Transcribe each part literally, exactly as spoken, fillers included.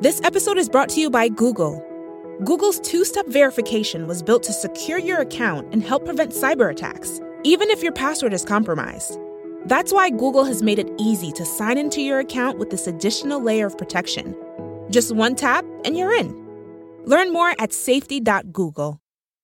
This episode is brought to you by Google. Google's two-step verification was built to secure your account and help prevent cyber attacks, even if your password is compromised. That's why Google has made it easy to sign into your account with this additional layer of protection. Just one tap and you're in. Learn more at safety dot google.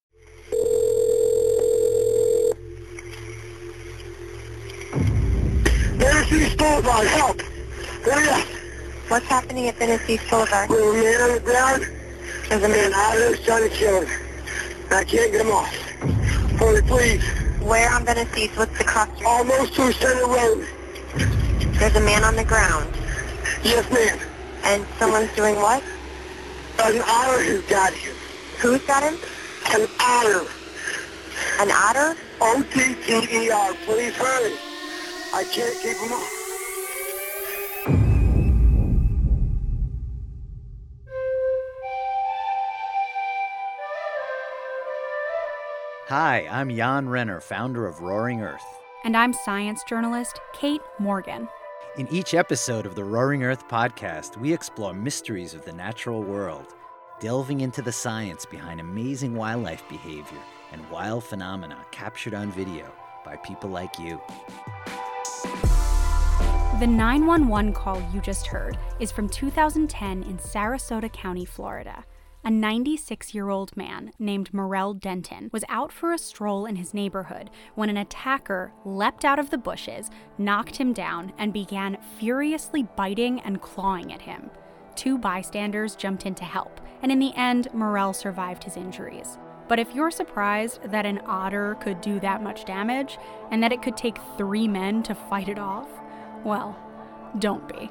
Tennessee Boulevard, help! Hurry up! What's happening at Tennessee Boulevard? There's a man on the ground, There's a and man. out of trying to kill him. I can't get him off. Hurry, please. Where on Tennessee? What's the cross street? Almost to Center Road. There's a man on the ground. Yes, ma'am. And someone's doing what? An otter has got him. Who's got him? An otter. An otter? O T T E R. Please hurry. I can't keep him off. Hi, I'm Jan Renner, founder of Roaring Earth. And I'm science journalist Kate Morgan. In each episode of the Roaring Earth podcast, we explore mysteries of the natural world, delving into the science behind amazing wildlife behavior and wild phenomena captured on video by people like you. The nine one one call you just heard is from two thousand ten in Sarasota County, Florida. A ninety-six-year-old man named Morel Denton was out for a stroll in his neighborhood when an attacker leapt out of the bushes, knocked him down, and began furiously biting and clawing at him. Two bystanders jumped in to help, and in the end, Morel survived his injuries. But if you're surprised that an otter could do that much damage, and that it could take three men to fight it off, well, don't be.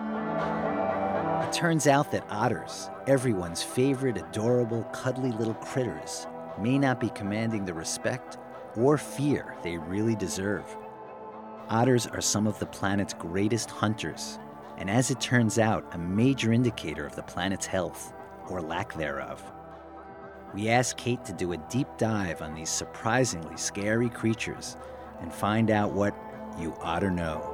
It turns out that otters, everyone's favorite adorable, cuddly little critters, may not be commanding the respect or fear they really deserve. Otters are some of the planet's greatest hunters, and as it turns out, a major indicator of the planet's health, or lack thereof. We asked Kate to do a deep dive on these surprisingly scary creatures and find out what you ought to know.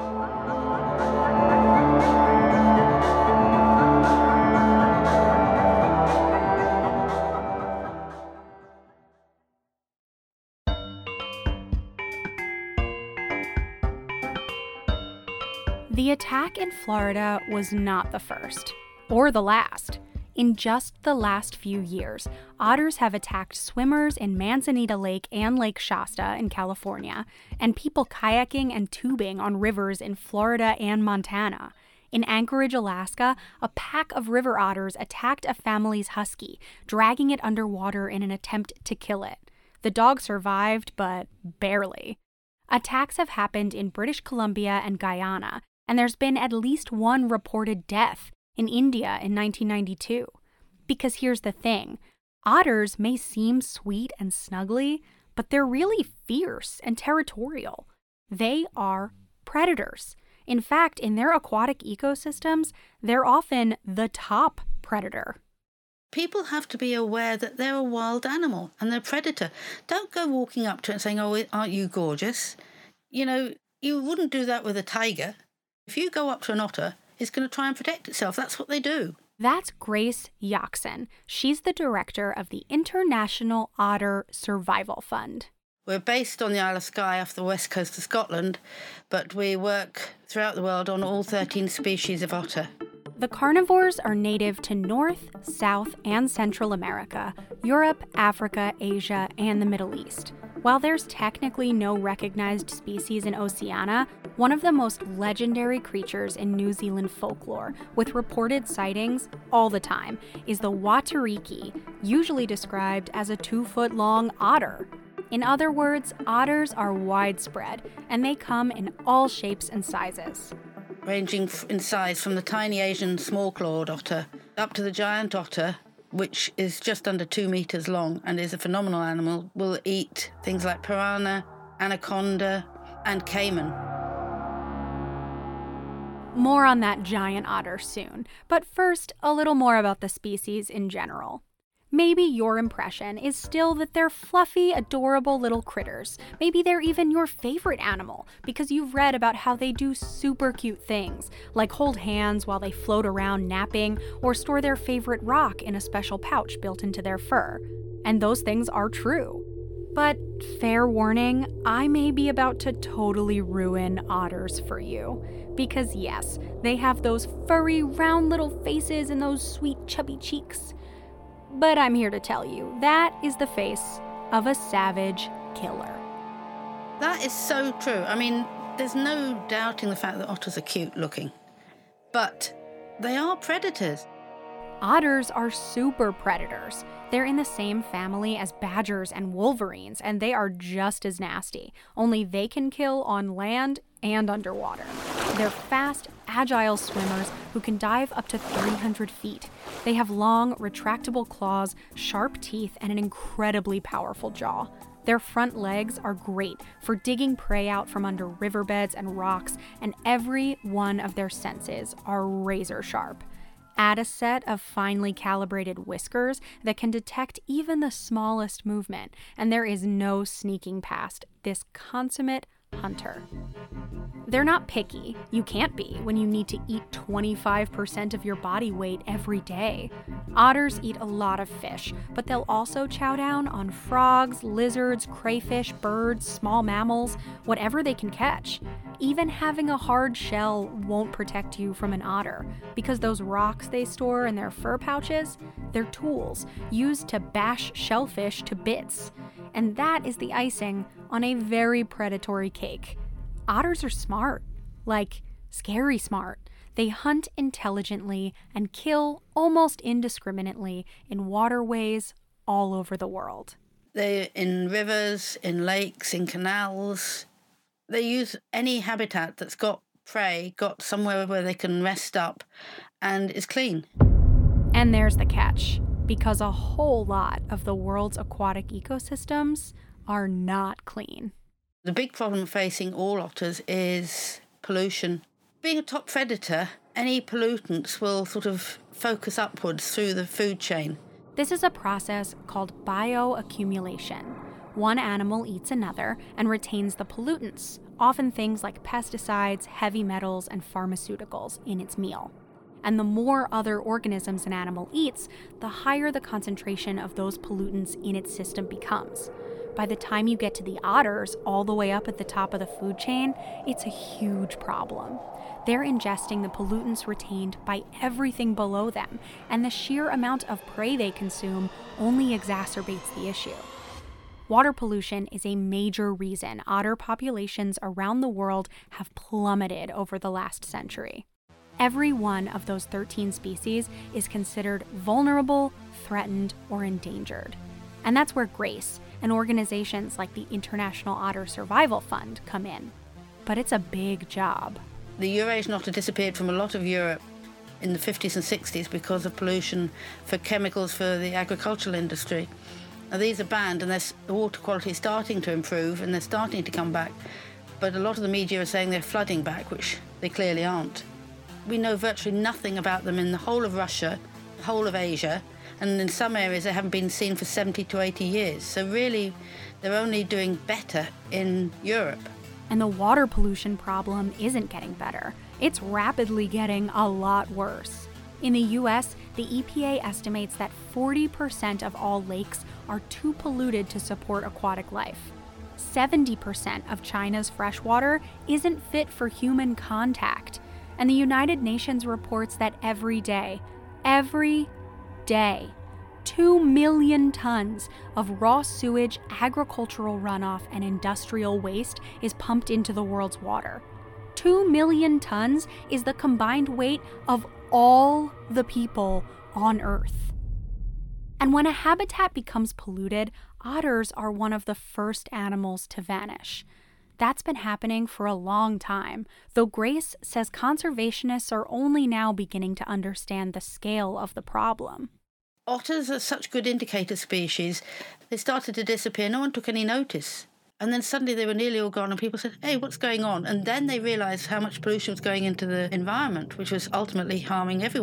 The attack in Florida was not the first, or the last. In just the last few years, otters have attacked swimmers in Manzanita Lake and Lake Shasta in California, and people kayaking and tubing on rivers in Florida and Montana. In Anchorage, Alaska, a pack of river otters attacked a family's husky, dragging it underwater in an attempt to kill it. The dog survived, but barely. Attacks have happened in British Columbia and Guyana, and there's been at least one reported death in India in nineteen ninety-two. Because here's the thing, otters may seem sweet and snuggly, but they're really fierce and territorial. They are predators. In fact, in their aquatic ecosystems, they're often the top predator. People have to be aware that they're a wild animal and they're a predator. Don't go walking up to it and saying, oh, aren't you gorgeous? You know, you wouldn't do that with a tiger. If you go up to an otter, it's going to try and protect itself. That's what they do. That's Grace Yaxon. She's the director of the International Otter Survival Fund. We're based on the Isle of Skye off the west coast of Scotland, but we work throughout the world on all thirteen species of otter. The carnivores are native to North, South, and Central America, Europe, Africa, Asia, and the Middle East. While there's technically no recognized species in Oceania, one of the most legendary creatures in New Zealand folklore, with reported sightings all the time, is the Watariki, usually described as a two-foot-long otter. In other words, otters are widespread, and they come in all shapes and sizes. Ranging in size from the tiny Asian small-clawed otter up to the giant otter, which is just under two metres long and is a phenomenal animal, will eat things like piranha, anaconda, and caiman. More on that giant otter soon, but first, a little more about the species in general. Maybe your impression is still that they're fluffy, adorable little critters. Maybe they're even your favorite animal because you've read about how they do super cute things, like hold hands while they float around napping or store their favorite rock in a special pouch built into their fur. And those things are true. But fair warning, I may be about to totally ruin otters for you. Because yes, they have those furry, round little faces and those sweet, chubby cheeks. But I'm here to tell you, that is the face of a savage killer. That is so true. I mean, there's no doubting the fact that otters are cute looking. But they are predators. Otters are super predators. They're in the same family as badgers and wolverines, and they are just as nasty, only they can kill on land and underwater. They're fast, agile swimmers who can dive up to three hundred feet. They have long, retractable claws, sharp teeth, and an incredibly powerful jaw. Their front legs are great for digging prey out from under riverbeds and rocks, and every one of their senses are razor sharp. Add a set of finely calibrated whiskers that can detect even the smallest movement, and there is no sneaking past this consummate hunter. They're not picky. You can't be when you need to eat twenty-five percent of your body weight every day. Otters eat a lot of fish, but they'll also chow down on frogs, lizards, crayfish, birds, small mammals, whatever they can catch. Even having a hard shell won't protect you from an otter, because those rocks they store in their fur pouches, they're tools used to bash shellfish to bits. And that is the icing on a very predatory cake. Otters are smart, like scary smart. They hunt intelligently and kill almost indiscriminately in waterways all over the world. They're in rivers, in lakes, in canals. They use any habitat that's got prey, got somewhere where they can rest up, and is clean. And there's the catch, because a whole lot of the world's aquatic ecosystems are not clean. The big problem facing all otters is pollution. Being a top predator, any pollutants will sort of focus upwards through the food chain. This is a process called bioaccumulation. One animal eats another and retains the pollutants, often things like pesticides, heavy metals, and pharmaceuticals, in its meal. And the more other organisms an animal eats, the higher the concentration of those pollutants in its system becomes. By the time you get to the otters, all the way up at the top of the food chain, it's a huge problem. They're ingesting the pollutants retained by everything below them, and the sheer amount of prey they consume only exacerbates the issue. Water pollution is a major reason otter populations around the world have plummeted over the last century. Every one of those thirteen species is considered vulnerable, threatened, or endangered. And that's where GRACE and organizations like the International Otter Survival Fund come in. But it's a big job. The Eurasian otter disappeared from a lot of Europe in the fifties and sixties because of pollution for chemicals for the agricultural industry. Now, these are banned, and the water quality is starting to improve, and they're starting to come back. But a lot of the media are saying they're flooding back, which they clearly aren't. We know virtually nothing about them in the whole of Russia, the whole of Asia, and in some areas they haven't been seen for seventy to eighty years. So really, they're only doing better in Europe. And the water pollution problem isn't getting better. It's rapidly getting a lot worse. In the U S, the E P A estimates that forty percent of all lakes are too polluted to support aquatic life. seventy percent of China's freshwater isn't fit for human contact. And the United Nations reports that every day, every day, two million tons of raw sewage, agricultural runoff, and industrial waste is pumped into the world's water. Two million tons is the combined weight of all the people on Earth. And when a habitat becomes polluted, otters are one of the first animals to vanish. That's been happening for a long time, though GRACE says conservationists are only now beginning to understand the scale of the problem. Otters are such good indicator species. They started to disappear. No one took any notice. And then suddenly they were nearly all gone, and people said, hey, what's going on? And then they realised how much pollution was going into the environment, which was ultimately harming everyone.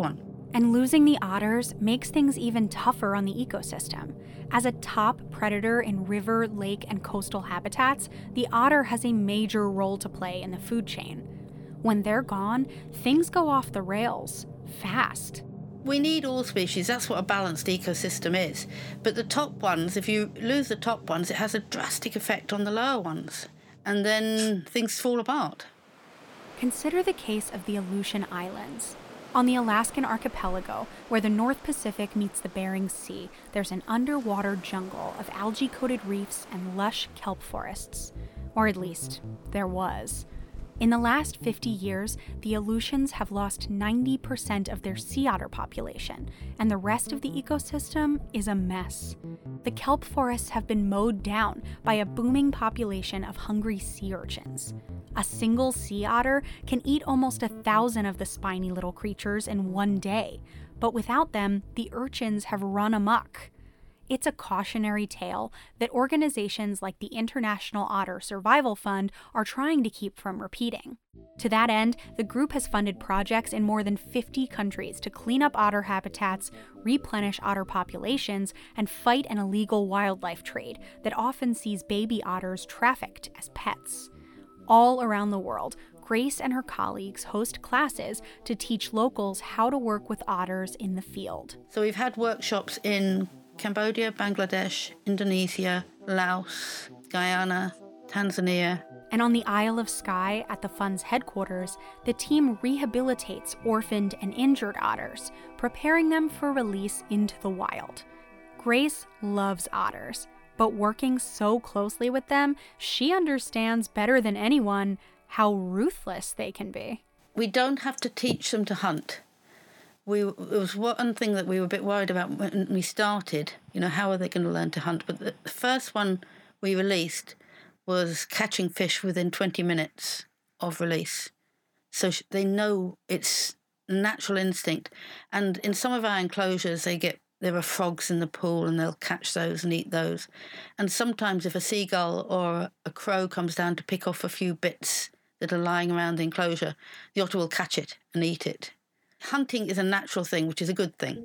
And losing the otters makes things even tougher on the ecosystem. As a top predator in river, lake, and coastal habitats, the otter has a major role to play in the food chain. When they're gone, things go off the rails fast. We need all species, that's what a balanced ecosystem is. But the top ones, if you lose the top ones, it has a drastic effect on the lower ones. And then things fall apart. Consider the case of the Aleutian Islands. On the Alaskan archipelago, where the North Pacific meets the Bering Sea, there's an underwater jungle of algae-coated reefs and lush kelp forests. Or at least, there was. In the last fifty years, the Aleutians have lost ninety percent of their sea otter population, and the rest of the ecosystem is a mess. The kelp forests have been mowed down by a booming population of hungry sea urchins. A single sea otter can eat almost a thousand of the spiny little creatures in one day, but without them, the urchins have run amok. It's a cautionary tale that organizations like the International Otter Survival Fund are trying to keep from repeating. To that end, the group has funded projects in more than fifty countries to clean up otter habitats, replenish otter populations, and fight an illegal wildlife trade that often sees baby otters trafficked as pets. All around the world, Grace and her colleagues host classes to teach locals how to work with otters in the field. So we've had workshops in Cambodia, Bangladesh, Indonesia, Laos, Guyana, Tanzania. And on the Isle of Skye at the fund's headquarters, the team rehabilitates orphaned and injured otters, preparing them for release into the wild. Grace loves otters, but working so closely with them, she understands better than anyone how ruthless they can be. We don't have to teach them to hunt. We, it was one thing that we were a bit worried about when we started, you know, how are they going to learn to hunt? But the first one we released was catching fish within twenty minutes of release. So they know it's natural instinct. And in some of our enclosures, they get there are frogs in the pool and they'll catch those and eat those. And sometimes if a seagull or a crow comes down to pick off a few bits that are lying around the enclosure, the otter will catch it and eat it. Hunting is a natural thing, which is a good thing.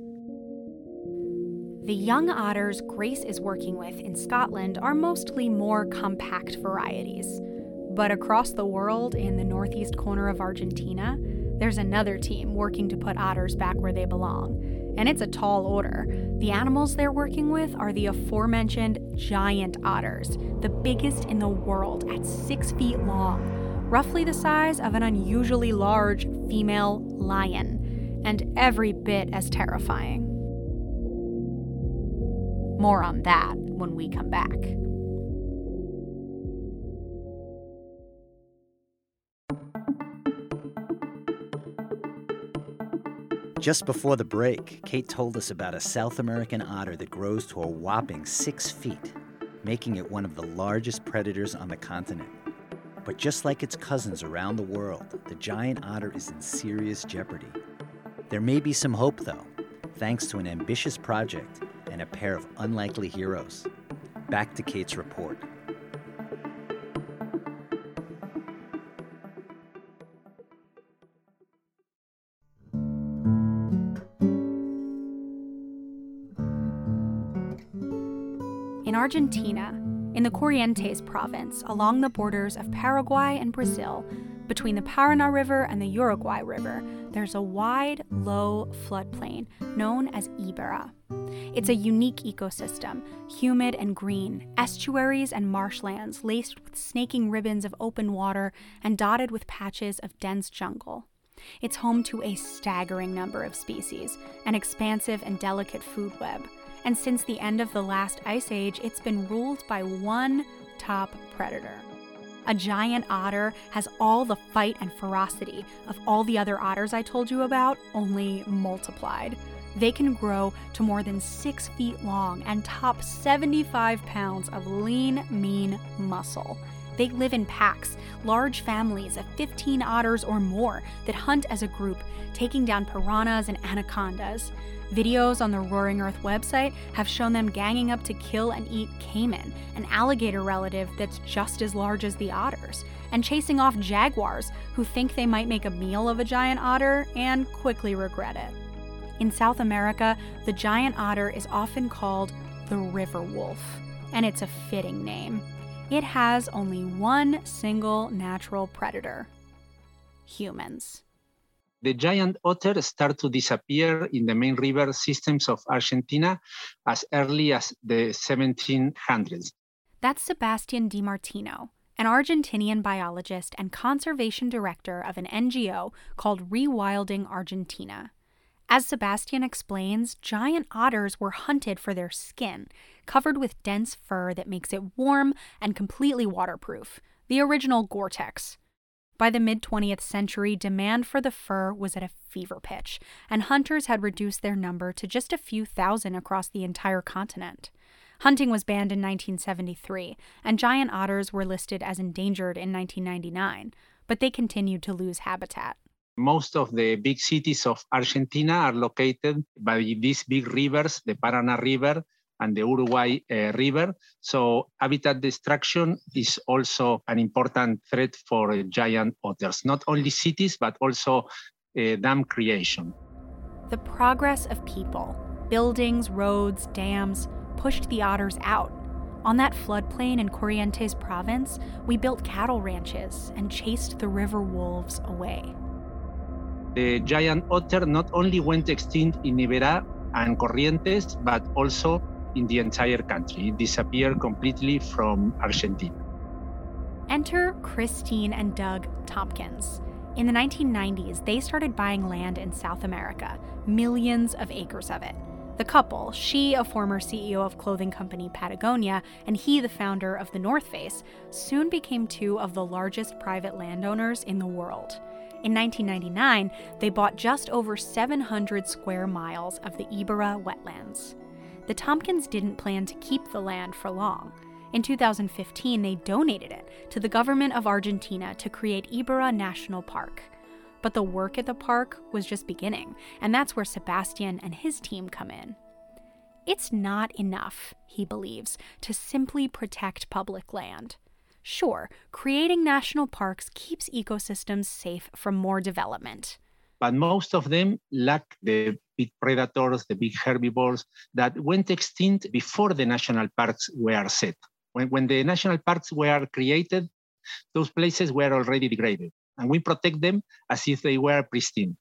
The young otters Grace is working with in Scotland are mostly more compact varieties. But across the world, in the northeast corner of Argentina, there's another team working to put otters back where they belong. And it's a tall order. The animals they're working with are the aforementioned giant otters, the biggest in the world at six feet long, roughly the size of an unusually large female lion, and every bit as terrifying. More on that when we come back. Just before the break, Kate told us about a South American otter that grows to a whopping six feet, making it one of the largest predators on the continent. But just like its cousins around the world, the giant otter is in serious jeopardy. There may be some hope, though, thanks to an ambitious project and a pair of unlikely heroes. Back to Kate's report. In Argentina, in the Corrientes province, along the borders of Paraguay and Brazil, between the Paraná River and the Uruguay River, there's a wide, low floodplain known as Iberá. It's a unique ecosystem, humid and green, estuaries and marshlands laced with snaking ribbons of open water and dotted with patches of dense jungle. It's home to a staggering number of species, an expansive and delicate food web, and since the end of the last ice age, it's been ruled by one top predator. A giant otter has all the fight and ferocity of all the other otters I told you about, only multiplied. They can grow to more than six feet long and top seventy-five pounds of lean, mean muscle. They live in packs, large families of fifteen otters or more that hunt as a group, taking down piranhas and anacondas. Videos on the Roaring Earth website have shown them ganging up to kill and eat caiman, an alligator relative that's just as large as the otters, and chasing off jaguars who think they might make a meal of a giant otter and quickly regret it. In South America, the giant otter is often called the river wolf, and it's a fitting name. It has only one single natural predator: humans. The giant otter started to disappear in the main river systems of Argentina as early as the seventeen hundreds. That's Sebastian DiMartino, an Argentinian biologist and conservation director of an N G O called Rewilding Argentina. As Sebastian explains, giant otters were hunted for their skin, covered with dense fur that makes it warm and completely waterproof, the original Gore-Tex. By the mid-twentieth century, demand for the fur was at a fever pitch, and hunters had reduced their number to just a few thousand across the entire continent. Hunting was banned in nineteen seventy-three, and giant otters were listed as endangered in nineteen ninety-nine, but they continued to lose habitat. Most of the big cities of Argentina are located by these big rivers, the Paraná River and the Uruguay uh, River. So habitat destruction is also an important threat for uh, giant otters, not only cities, but also uh, dam creation. The progress of people, buildings, roads, dams, pushed the otters out. On that floodplain in Corrientes province, we built cattle ranches and chased the river wolves away. The giant otter not only went extinct in Iberá and Corrientes, but also in the entire country. It disappeared completely from Argentina. Enter Christine and Doug Tompkins. In the nineteen nineties, they started buying land in South America, millions of acres of it. The couple, she a former C E O of clothing company Patagonia, and he the founder of the North Face, soon became two of the largest private landowners in the world. In nineteen ninety-nine, they bought just over seven hundred square miles of the Iberá wetlands. The Tompkins didn't plan to keep the land for long. In two thousand fifteen, they donated it to the government of Argentina to create Iberá National Park. But the work at the park was just beginning, and that's where Sebastian and his team come in. It's not enough, he believes, to simply protect public land. Sure, creating national parks keeps ecosystems safe from more development. But most of them lack the big predators, the big herbivores that went extinct before the national parks were set. When, when the national parks were created, those places were already degraded. And we protect them as if they were pristine.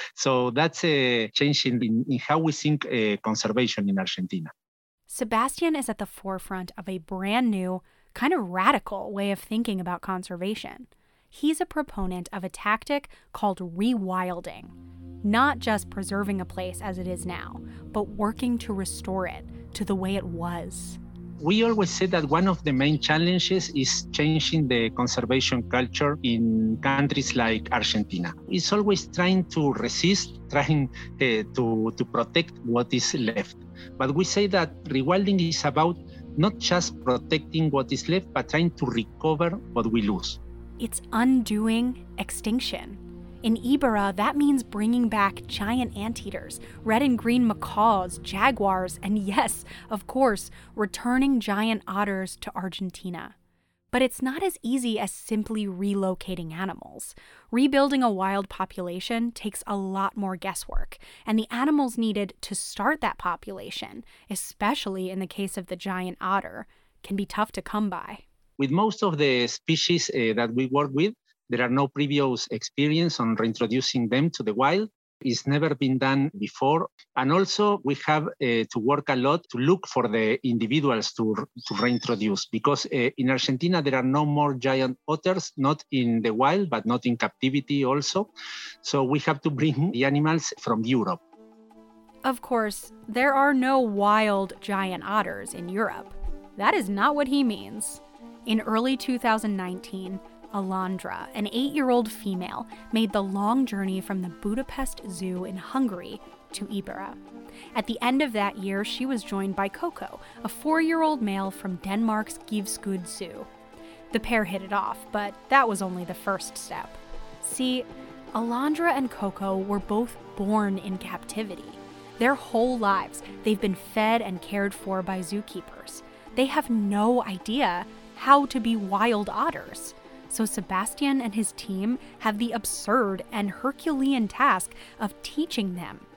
So that's a change in, in, in how we think uh, conservation in Argentina. Sebastian is at the forefront of a brand new, kind of radical way of thinking about conservation. He's a proponent of a tactic called rewilding, not just preserving a place as it is now, but working to restore it to the way it was. We always say that one of the main challenges is changing the conservation culture in countries like Argentina. It's always trying to resist, trying uh, to, to protect what is left. But we say that rewilding is about not just protecting what is left, but trying to recover what we lose. It's undoing extinction. In Iberá, that means bringing back giant anteaters, red and green macaws, jaguars, and yes, of course, returning giant otters to Argentina. But it's not as easy as simply relocating animals. Rebuilding a wild population takes a lot more guesswork, and the animals needed to start that population, especially in the case of the giant otter, can be tough to come by. With most of the species uh, that we work with, there are no previous experience on reintroducing them to the wild. It's never been done before. And also we have uh, to work a lot to look for the individuals to, to reintroduce, because uh, in Argentina there are no more giant otters, not in the wild, but not in captivity also. So we have to bring the animals from Europe. Of course, there are no wild giant otters in Europe. That is not what he means. In early two thousand nineteen, Alondra, an eight-year-old female, made the long journey from the Budapest Zoo in Hungary to Iberá. At the end of that year, she was joined by Coco, a four-year-old male from Denmark's Givskud Zoo. The pair hit it off, but that was only the first step. See, Alondra and Coco were both born in captivity. Their whole lives, they've been fed and cared for by zookeepers. They have no idea how to be wild otters. So Sebastian and his team have the absurd and Herculean task of teaching them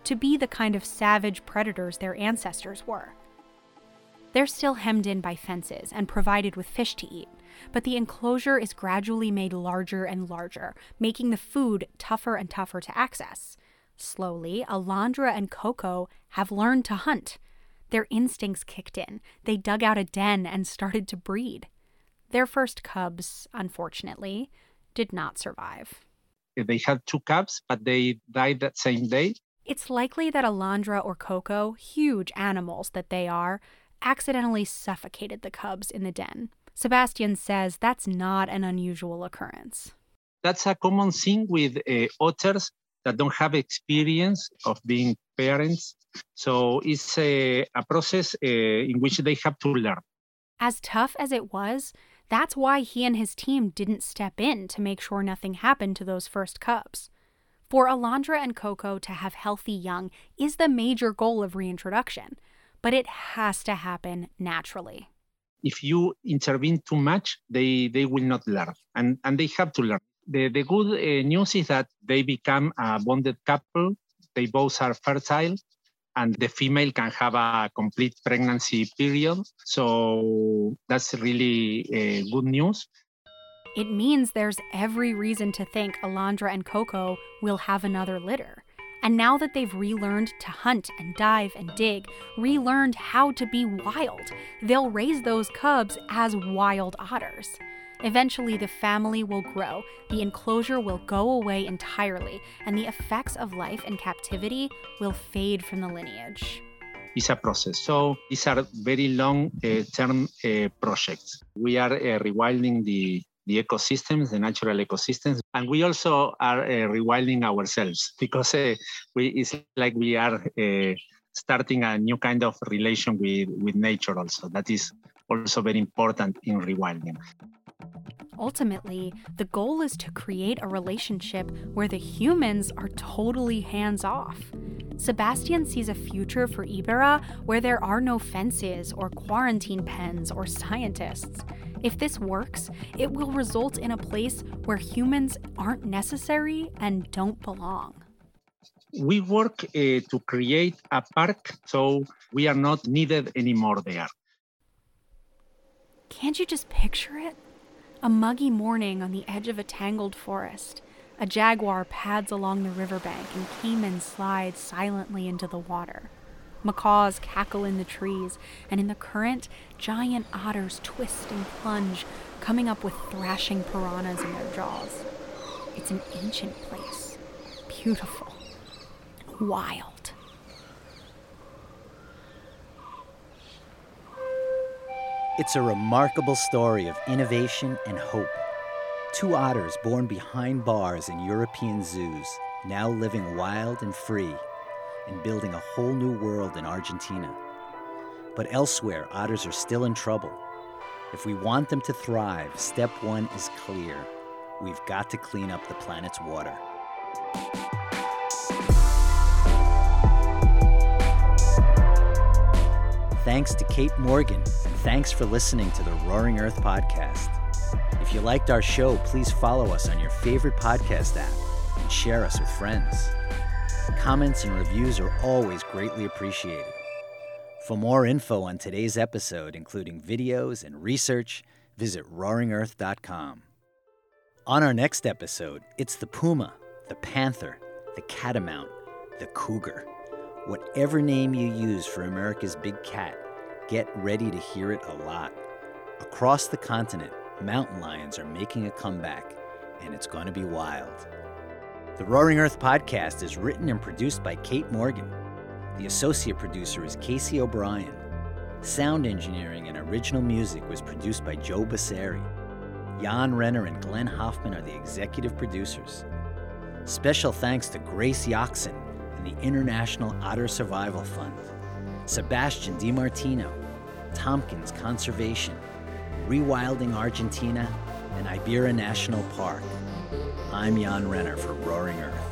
to be the kind of savage predators their ancestors were. They're still hemmed in by fences and provided with fish to eat, but the enclosure is gradually made larger and larger, making the food tougher and tougher to access. Slowly, Alondra and Coco have learned to hunt. Their instincts kicked in. They dug out a den and started to breed. Their first cubs, unfortunately, did not survive. They had two cubs, but they died that same day. It's likely that Alondra or Coco, huge animals that they are, accidentally suffocated the cubs in the den. Sebastian says that's not an unusual occurrence. That's a common thing with uh, otters that don't have experience of being parents. So it's a, a process uh, in which they have to learn. As tough as it was, that's why he and his team didn't step in to make sure nothing happened to those first cubs. For Alondra and Coco to have healthy young is the major goal of reintroduction, but it has to happen naturally. If you intervene too much, they, they will not learn, and, and they have to learn. The, the good uh, news is that they become a bonded couple. They both are fertile, and the female can have a complete pregnancy period. So that's really uh, good news. It means there's every reason to think Alondra and Coco will have another litter. And now that they've relearned to hunt and dive and dig, relearned how to be wild, they'll raise those cubs as wild otters. Eventually, the family will grow, the enclosure will go away entirely, and the effects of life in captivity will fade from the lineage. It's a process. So these are very long-term uh, uh, projects. We are uh, rewilding the, the ecosystems, the natural ecosystems, and we also are uh, rewilding ourselves because uh, we, it's like we are uh, starting a new kind of relation with, with nature also. That is also very important in rewilding. Ultimately, the goal is to create a relationship where the humans are totally hands-off. Sebastian sees a future for Iberá where there are no fences or quarantine pens or scientists. If this works, it will result in a place where humans aren't necessary and don't belong. We work uh, to create a park so we are not needed anymore there. Can't you just picture it? A muggy morning on the edge of a tangled forest. A jaguar pads along the riverbank and caiman slides silently into the water. Macaws cackle in the trees, and in the current, giant otters twist and plunge, coming up with thrashing piranhas in their jaws. It's an ancient place. Beautiful. Wild. It's a remarkable story of innovation and hope. Two otters born behind bars in European zoos, now living wild and free, and building a whole new world in Argentina. But elsewhere, otters are still in trouble. If we want them to thrive, step one is clear. We've got to clean up the planet's water. Thanks to Kate Morgan, and thanks for listening to the Roaring Earth podcast. If you liked our show, please follow us on your favorite podcast app and share us with friends. Comments and reviews are always greatly appreciated. For more info on today's episode, including videos and research, visit roaring earth dot com. On our next episode, it's the puma, the panther, the catamount, the cougar. Whatever name you use for America's big cat, get ready to hear it a lot. Across the continent, mountain lions are making a comeback, and it's going to be wild. The Roaring Earth podcast is written and produced by Kate Morgan. The associate producer is Casey O'Brien. Sound engineering and original music was produced by Joe Basseri. Jan Renner and Glenn Hoffman are the executive producers. Special thanks to Grace Yaxon and the International Otter Survival Fund, Sebastian DiMartino, Tompkins Conservation, Rewilding Argentina, and Iberá National Park. I'm Jan Renner for Roaring Earth.